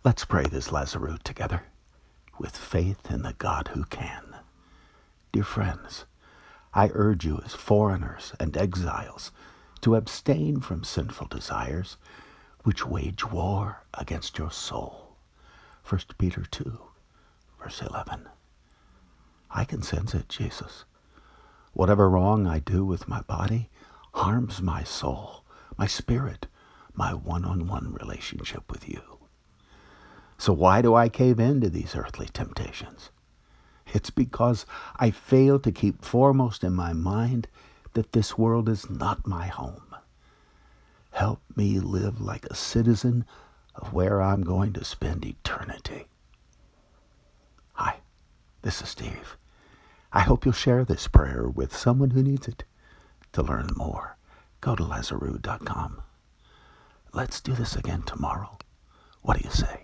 Let's pray this Lazarus together with faith in the God who can. Dear friends, I urge you as foreigners and exiles to abstain from sinful desires which wage war against your soul. 1 Peter 2, verse 11. I can sense it, Jesus. Whatever wrong I do with my body harms my soul, my spirit, my one-on-one relationship with you. So why do I cave in to these earthly temptations? It's because I fail to keep foremost in my mind that this world is not my home. Help me live like a citizen of where I'm going to spend eternity. Hi, this is Steve. I hope you'll share this prayer with someone who needs it. To learn more, go to Lazarus.com. Let's do this again tomorrow. What do you say?